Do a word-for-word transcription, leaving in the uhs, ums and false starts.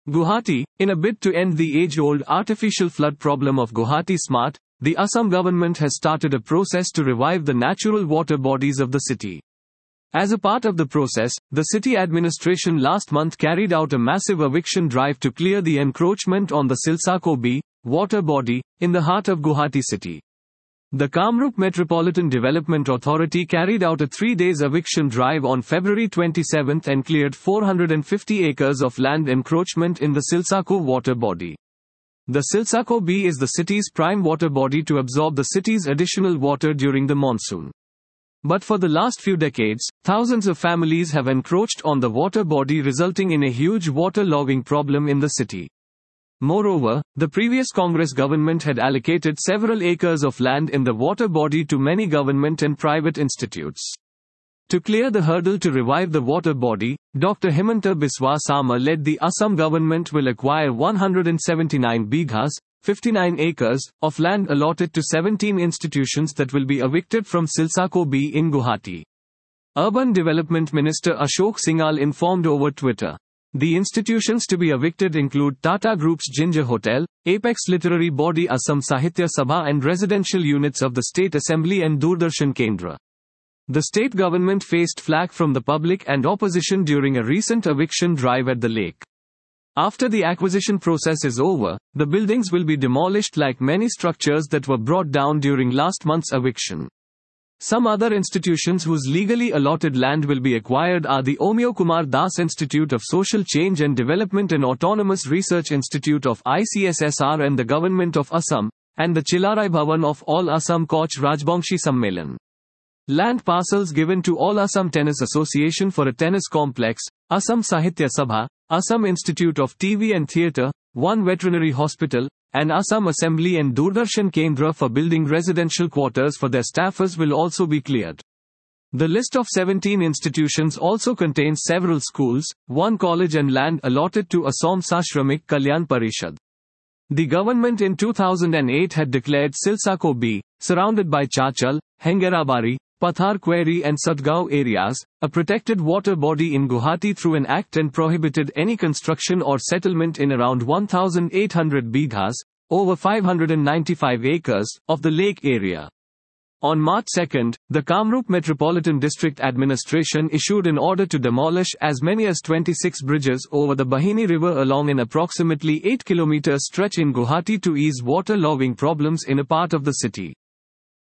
Guwahati, in a bid to end the age-old artificial flood problem of Guwahati Smart, the Assam government has started a process to revive the natural water bodies of the city. As a part of the process, the city administration last month carried out a massive eviction drive to clear the encroachment on the Silsako B water body in the heart of Guwahati city. The Kamrup Metropolitan Development Authority carried out a three days eviction drive on February twenty-seventh and cleared four hundred fifty acres of land encroachment in the Silsako water body. The Silsako B is the city's prime water body to absorb the city's additional water during the monsoon. But for the last few decades, thousands of families have encroached on the water body, resulting in a huge water logging problem in the city. Moreover, the previous Congress government had allocated several acres of land in the water body to many government and private institutes. To clear the hurdle to revive the water body, Doctor Himanta Biswa Sarma led the Assam government will acquire one hundred seventy-nine bighas, fifty-nine acres, of land allotted to seventeen institutions that will be evicted from Silsako B in Guwahati. Urban Development Minister Ashok Singhal informed over Twitter. The institutions to be evicted include Tata Group's Ginger Hotel, Apex Literary Body Assam Sahitya Sabha and residential units of the State Assembly and Doordarshan Kendra. The state government faced flack from the public and opposition during a recent eviction drive at the lake. After the acquisition process is over, the buildings will be demolished like many structures that were brought down during last month's eviction. Some other institutions whose legally allotted land will be acquired are the Omyo Kumar Das Institute of Social Change and Development and Autonomous Research Institute of I C S S R and the Government of Assam, and the Chilarai Bhavan of All Assam Koch Rajbongshi Sammelan. Land parcels given to All Assam Tennis Association for a tennis complex, Assam Sahitya Sabha, Assam Institute of T V and Theatre, one veterinary hospital, and Assam Assembly and Doordarshan Kendra for building residential quarters for their staffers will also be cleared. The list of seventeen institutions also contains several schools, one college and land allotted to Assam Shramik Kalyan Parishad. The government in two thousand eight had declared Silsako B, surrounded by Chachal, Hengerabari, Pathar Query and Satgaon areas, a protected water body in Guwahati through an act and prohibited any construction or settlement in around one thousand eight hundred bighas, over five hundred ninety-five acres, of the lake area. On March second, the Kamrup Metropolitan District Administration issued an order to demolish as many as twenty-six bridges over the Bahini River along an approximately eight kilometer stretch in Guwahati to ease water logging problems in a part of the city.